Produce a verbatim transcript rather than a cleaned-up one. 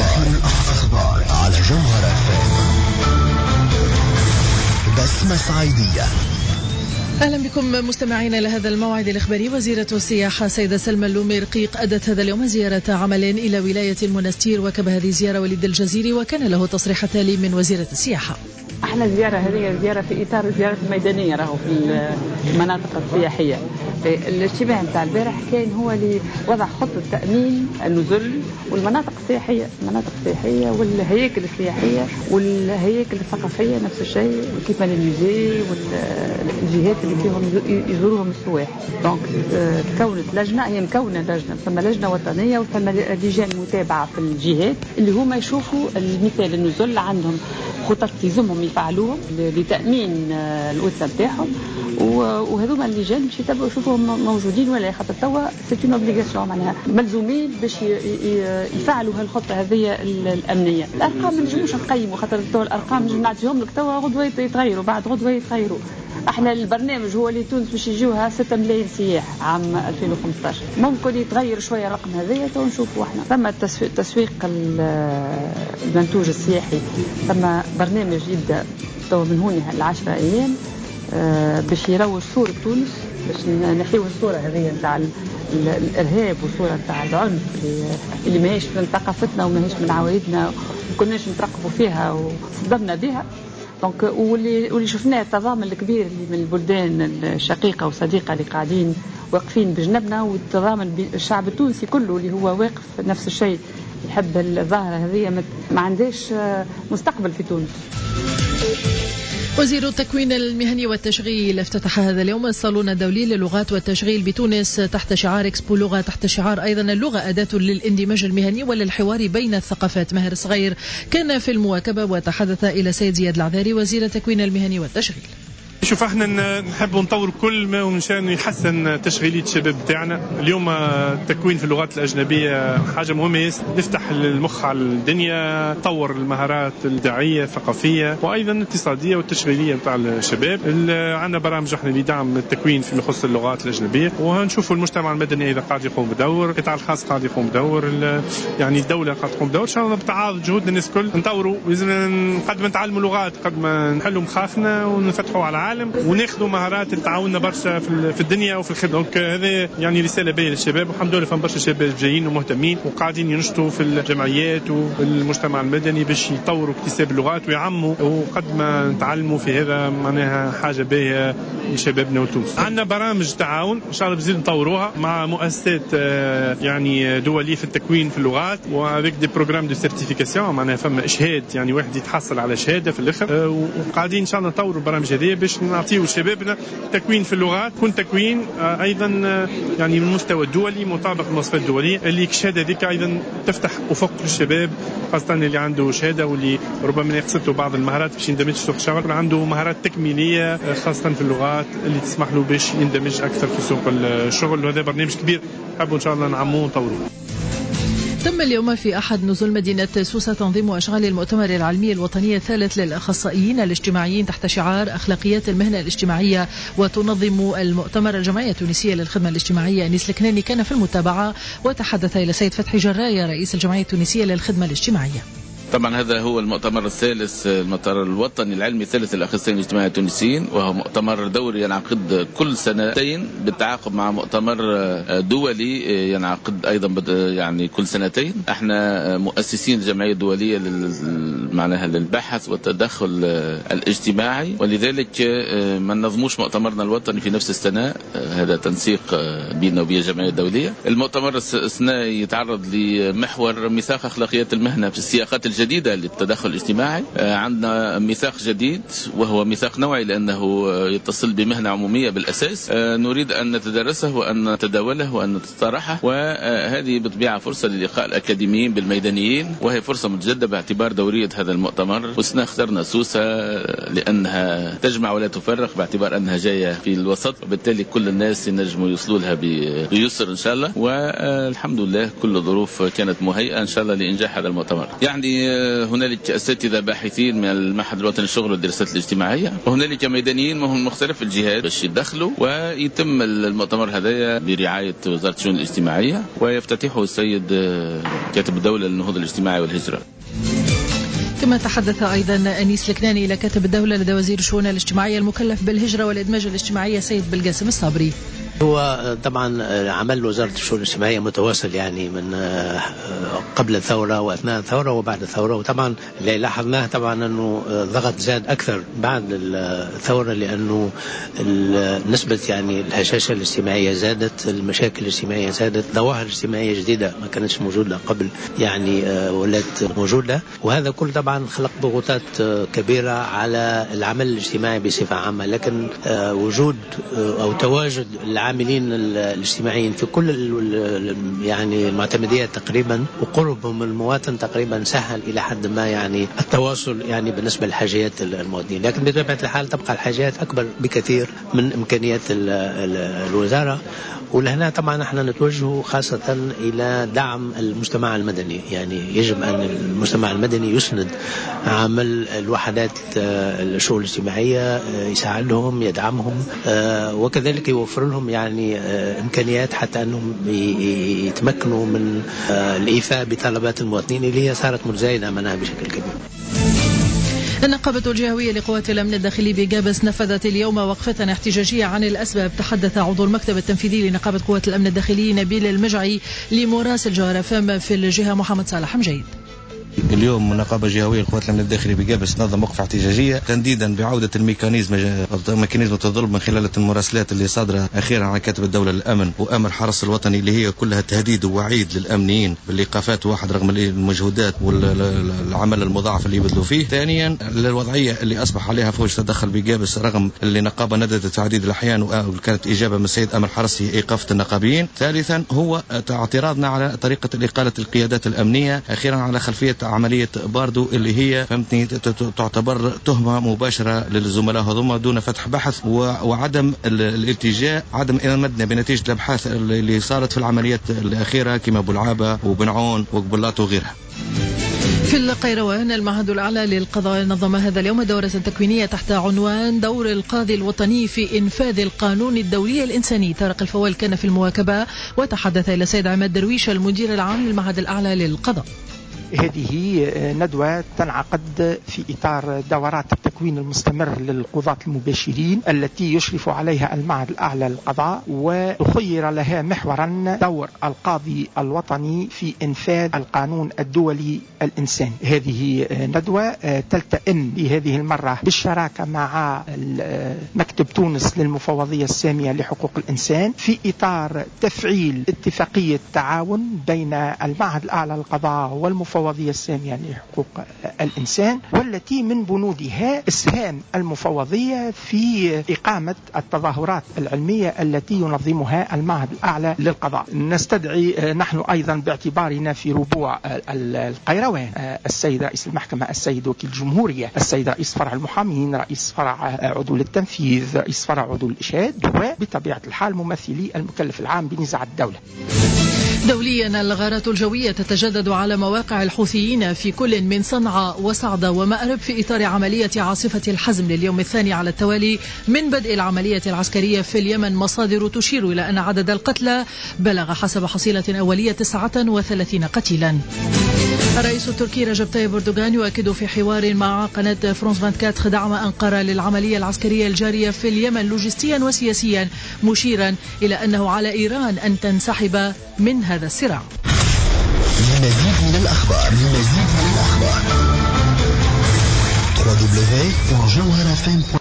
الأخبار على جوهر اف ام. بسمة صعيدية. أهلا بكم مستمعين لهذا الموعد الإخباري. وزيرة السياحة سيدة سلمى اللومي رقيق أدت هذا اليوم زيارة عمل إلى ولاية المنستير، وكب هذه الزيارة وليد الجزيري، وكان له تصريح تالي من وزيرة السياحة. احنا الزيارة هذه زيارة في إطار الزيارة الميدانية راهو في المناطق السياحية. الاجتماع نتاع البارح كان هو لوضع خطة تأمين النزل والمناطق السياحية، المناطق السياحية والهياكل السياحية والهياكل الثقافية نفس الشيء، كيف الميزي والجهات اللي فيهم يزورهم السواح. دونك كونت لجنة، هي مكونة لجنة، ثم لجنة وطنية وثم لجان متابعة في الجهات اللي هما يشوفوا المثال النزل عندهم خطط يلزمهم يفعلوهم لتأمين الأسرة بتاعهم، وهذوما اللجان باش يتبعوا يشوفوهم موجودين ولا، خاطر توا سي اون اوبليغاسيون، معناها ملزومين باش يفعلوا هالخطة هذه الأمنية. الأرقام ما نجموش نقيموا، خاطر توا الأرقام نجم نعطيهم لك توا غدوة يتغيروا، بعد غدوة يتغيروا. احنا البرنامج هو اللي تونس باش يجيوها ستة ملايين سياح عام ألفين وخمسطاش، ممكن يتغير شويه الرقم هذايا تو نشوفوا احنا. ثم التسويق المنتوج السياحي، ثم برنامج يبدا تو من هنا العشرة ايام باش يروج صوره تونس، باش نحيو الصوره هذه نتاع الارهاب وصوره نتاع العنف اللي, اللي ماهيش من ثقافتنا وماهيش من عوايدنا وكناش نترقبوا فيها وصدمنا بها. دونك واللي واللي شفناه التضامن الكبير اللي من البلدان الشقيقه وصديقه اللي قاعدين واقفين بجنبنا، والتضامن الشعب التونسي كله اللي هو واقف نفس الشيء، يحب الظاهره هذه ما عندهاش مستقبل في تونس. وزير التكوين المهني والتشغيل افتتح هذا اليوم الصالون الدولي للغات والتشغيل بتونس تحت شعار اكسبو لغة، تحت شعار أيضا اللغة أداة للاندماج المهني وللحوار بين الثقافات. ماهر صغير كان في المواكبة وتحدث إلى سيد زياد العذاري وزير التكوين المهني والتشغيل. شوف احنا نحب نطور كل ما ومشان يحسن تشغيلية الشباب بتاعنا. اليوم التكوين في اللغات الأجنبية حاجة مهمة، نفتح المخ على الدنيا، نطور المهارات الإبداعية الثقافية وأيضا الاقتصادية والتشغيلية بتاع الشباب. عندنا برامج احنا لدعم التكوين في يخص اللغات الأجنبية، وهنشوفوا المجتمع المدني إذا قاعد يقوم بدور، القطاع الخاص قاعد يقوم بدور، يعني الدولة قاعد تقوم بدور. إن شاء الله بتعاضد جهود الناس كل نطوروا، لازم قد ما نتعلموا لغات قد ما نحلوا مخاخنا ونفتحوا على العالم وناخذوا مهارات تعاوننا برشا في الدنيا وفي الخدمه. دونك هذا يعني رساله باهيه للشباب، والحمد لله فهم برشا شباب جايين ومهتمين وقاعدين ينشطوا في الجمعيات والمجتمع المدني باش يطوروا اكتساب اللغات ويعموا، وقد ما نتعلموا في هذا معناها حاجه باهيه لشبابنا وتونس. عندنا برامج تعاون ان شاء الله بزيد نطوروها مع مؤسسات يعني دوليه في التكوين في اللغات، وافيك دي بروغرام دو سيرتيفيكاسيون، معناها فما اشهاد يعني واحد يتحصل على شهاده في الاخر، وقاعدين ان شاء الله نطوروا البرامج هذه باش نعطيو شبابنا تكوين في اللغات، كون تكوين ايضا يعني من المستوى الدولي مطابق للمواصفات الدوليه، اللي الشهاده هذيك ايضا تفتح افق للشباب، خاصه اللي عنده شهاده واللي ربما يقصد بعض المهارات باش يندمج في سوق الشغل، عنده مهارات تكميليه خاصه في اللغات اللي تسمح له باش يندمج اكثر في سوق الشغل. وهذا برنامج كبير حابوا ان شاء الله نعموه ونطوروه. تم اليوم في أحد نزل مدينة سوسة تنظيم أشغال المؤتمر العلمي الوطني الثالث للأخصائيين الاجتماعيين تحت شعار أخلاقيات المهنة الاجتماعية. وتنظم المؤتمر الجمعية التونسية للخدمة الاجتماعية. أنيس الكناني كان في المتابعة وتحدث إلى سيد فتحي جراية رئيس الجمعية التونسية للخدمة الاجتماعية. طبعا هذا هو المؤتمر الثالث، المؤتمر الوطني العلمي الثالث للأخصائيين الاجتماعيين التونسيين، وهو مؤتمر دوري ينعقد كل سنتين بالتعاقب مع مؤتمر دولي ينعقد أيضا يعني كل سنتين. احنا مؤسسين الجمعية الدولية معناها للبحث والتدخل الاجتماعي، ولذلك ما ننظموش مؤتمرنا الوطني في نفس السنة، هذا تنسيق بيننا وبين الجمعية الدولية. المؤتمر السنة يتعرض لمحور ميثاق أخلاقيات المهنة في السياقات الجديدة للتدخل الاجتماعي. عندنا ميثاق جديد وهو ميثاق نوعي لأنه يتصل بمهنة عمومية بالأساس، نريد أن نتدرسه وأن نتداوله وأن نتطرحه، وهذه بطبيعة فرصة للقاء الأكاديميين بالميدانيين، وهي فرصة متجددة باعتبار دورية هذا المؤتمر. وسنا اخترنا سوسة لأنها تجمع ولا تفرق باعتبار أنها جاية في الوسط، وبالتالي كل الناس ينجموا يوصلوا لها بيسر إن شاء الله، والحمد لله كل الظروف كانت مهيئة إن شاء الله لإنجاح هذا المؤتمر. يعني هنالك أساتذة باحثين من المعهد الوطني للشغل والدراسات الاجتماعية، وهنالك ميدانيين من مختلف الجهات باش يدخلوا، ويتم المؤتمر هذا برعاية وزارة الشؤون الاجتماعية، ويفتتحه السيد كاتب الدولة للنهوض الاجتماعي والهجرة. كما تحدث أيضا أنيس الكناني إلى كاتب الدولة لدى وزير الشؤون الاجتماعية المكلف بالهجرة والإدماج الاجتماعية سيد بالقاسم الصابري. هو طبعا عمل وزارة الشؤون الاجتماعية متواصل يعني من قبل الثورة وأثناء الثورة وبعد الثورة، وطبعا اللي لاحظناه طبعا أنه ضغط زاد أكثر بعد الثورة، لأنه نسبة يعني الهشاشة الاجتماعية زادت، المشاكل الاجتماعية زادت، ظواهر اجتماعية جديدة ما كانتش موجودة قبل يعني ولات موجودة، وهذا كل طبعا خلق ضغوطات كبيرة على العمل الاجتماعي بصفة عامة. لكن وجود أو تواجد العاملين الاجتماعيين في كل يعني المعتمديات تقريبا وقربهم من المواطن تقريبا سهل إلى حد ما يعني التواصل يعني بالنسبة لحاجيات المواطنين، لكن بطبيعة الحال تبقى الحاجات أكبر بكثير من إمكانيات الوزارة. ولهنا طبعا احنا نتوجه خاصة إلى دعم المجتمع المدني، يعني يجب أن المجتمع المدني يسند عمل الوحدات الشؤون الاجتماعية، يساعدهم يدعمهم، وكذلك يوفر لهم يعني إمكانيات حتى أنهم يتمكنوا من الإيفاء بطلبات المواطنين اللي هي صارت متزايدة منها بشكل كبير. النقابة الجهوية لقوات الأمن الداخلي بجابس نفذت اليوم وقفة احتجاجية عن الأسباب. تحدث عضو المكتب التنفيذي لنقابة قوات الأمن الداخلي نبيل المجعي لمراسل جوهر فم في الجهة محمد صالح مجيد. اليوم النقابة الجهوية لقوات الأمن الداخلي بجابس نظم وقفة احتجاجية تنديدا بعودة الميكانيزم ميكانيزم التظلم من خلال المراسلات اللي صادرة أخيرا عن كاتب الدولة للأمن وأمر حرس الوطني، اللي هي كلها تهديد ووعيد للأمنيين بالإيقافات واحد رغم المجهودات والعمل المضاعف اللي يبذلوا فيه. ثانيا الوضعية اللي أصبح عليها فوج تدخل بجابس رغم اللي النقابة نددت في عديد الأحيان وكانت إجابة من السيد أمر حرس هي إيقافة النقابيين. ثالثا هو اعتراضنا على طريقة إقالة القيادات الأمنية أخيرا على خلفية عملية باردو اللي هي فهمتني تعتبر تهمة مباشرة للزملاء هذوما دون فتح بحث وعدم الالتجاء، عدم مدنا بنتيجة الأبحاث اللي صارت في العمليات الأخيرة كما بلعابة وبنعون وقبلات وغيرها. في القيروان المعهد الأعلى للقضاء نظم هذا اليوم دورة تكوينية تحت عنوان دور القاضي الوطني في إنفاذ القانون الدولي الإنساني. طارق الفوال كان في المواكبة وتحدث إلى سيد عماد درويش المدير العام للمعهد الأعلى للقضاء. هذه ندوة تنعقد في إطار دورات التكوين المستمر للقضاة المباشرين التي يشرف عليها المعهد الأعلى للقضاء، وخير لها محورا دور القاضي الوطني في إنفاذ القانون الدولي الإنساني. هذه ندوة تلتئم لهذه المرة بالشراكة مع مكتب تونس للمفوضية السامية لحقوق الإنسان في إطار تفعيل اتفاقية تعاون بين المعهد الأعلى للقضاء والمفوضية المفوضية السامية لحقوق الإنسان، والتي من بنودها إسهام المفوضية في إقامة التظاهرات العلمية التي ينظمها المعهد الأعلى للقضاء. نستدعي نحن أيضا باعتبارنا في ربوع القيروان السيد رئيس المحكمة، السيد وكيل الجمهورية، السيد رئيس فرع المحامين، رئيس فرع عضو التنفيذ، رئيس فرع عضو الإشهاد، وبطبيعة الحال ممثلي المكلف العام بنزاع الدولة. دوليا الغارات الجوية تتجدد على مواقع الحوثيين في كل من صنعاء وصعدة ومأرب في إطار عملية عاصفة الحزم لليوم الثاني على التوالي من بدء العملية العسكرية في اليمن. مصادر تشير إلى أن عدد القتلى بلغ حسب حصيلة أولية تسعة وثلاثين قتيلا. الرئيس التركي رجب طيب أردوغان يؤكد في حوار مع قناة فرانس أربعة وعشرين دعم أنقرة للعملية العسكرية الجارية في اليمن لوجستيا وسياسيا، مشيرا إلى أنه على إيران أن تنسحب من هذا الصراع. لمزيد من الأخبار لمزيد من الأخبار دبليو دبليو دبليو دوت جوهر إف إم